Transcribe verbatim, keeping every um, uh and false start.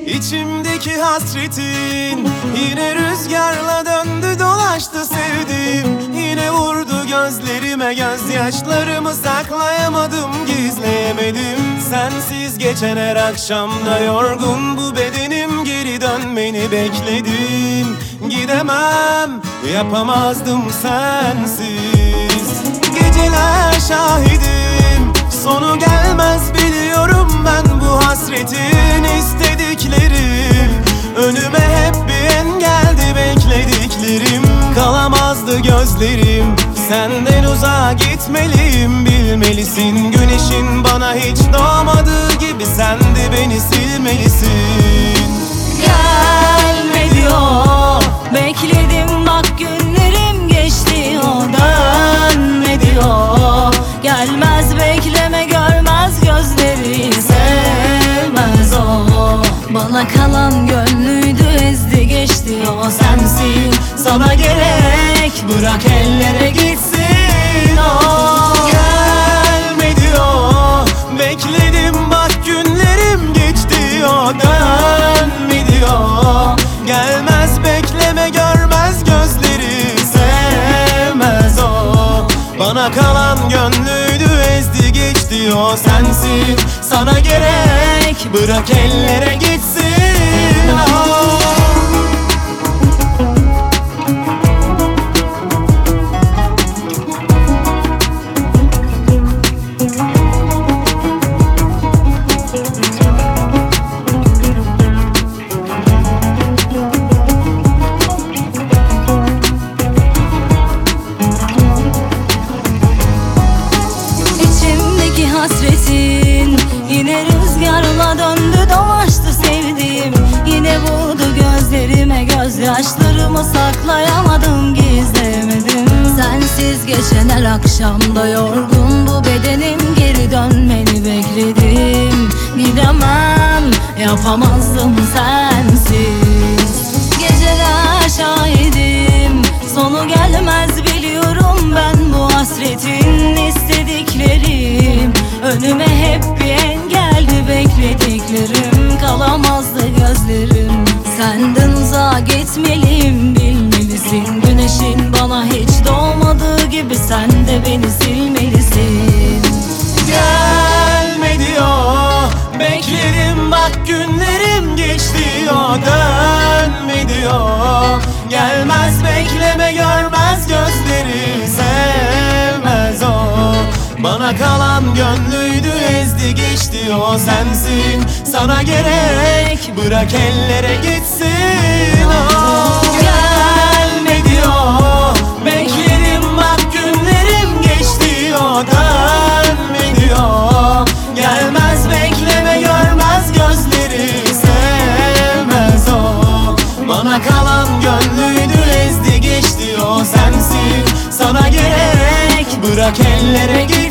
İçimdeki hasretin yine rüzgarla döndü dolaştı sevdim. Yine vurdu gözlerime, gözyaşlarımı saklayamadım, gizleyemedim. Sensiz geçen her akşamda yorgun bu bedenim, geri dönmeni bekledim. Gidemem, yapamazdım sensiz. Geceler şahidim, sonu gelmez biliyorum ben bu hasretin istediklerim. Önüme hep bir engeldi beklediklerim. Kalamazdı gözlerim, senden uzağa gitmeliyim, bilmelisin. Güneşin bana hiç doğmadığı gibi sen de beni silmelisin. Gelme diyor, bekledim bak günlerim geçti, o dönme diyor. Gelmez bekleme, görmez gözleri, sevmez o. Bana kalan gönlüydü, ezdi geçti o sensin. Sana gerek, bırak ellere gitsin o. Gelme diyor, bekledim bak günlerim geçti, o dönme diyor. Gelmez bekleme, görmez gözleri, sevmez o. Bana kalan gönlüydü, ezdi geçti o sensin. Sana gerek, bırak ellere gitsin o. Hasretin yine rüzgarla döndü dolaştı sevdiğim. Yine vurdu gözlerime, gözyaşlarımı saklayamadım, gizlemedim. Sensiz geçen her akşamda yorgun bu bedenim, geri dönmeni bekledim. Gidemem, yapamazdım sensiz. Geceler şahidim, sonu gelmez biliyorum ben bu hasretin istediklerim. Önüme hep bir engeldi beklediklerim. Kalamazdı gözlerim, senden uzağa gitmeliyim, bilmelisin. Güneşin bana hiç doğmadığı gibi sen de beni silmelisin. Gelme diyor, bekledim bak günlerim geçti, o dönme diyor. Gelmez bekleme, görmez gözleri, sevmez o. Bana kalan gönlüydü, ezdi geçti o sensin. Sana gerek, bırak ellere gitsin o. Gelme diyor, bekledim bak günlerim geçti, o dönme diyor. Gelmez bekleme, görmez gözleri, sevmez o. Bana kalan gönlüydü, ezdi geçti o sensin. Sana gerek, bırak ellere gitsin.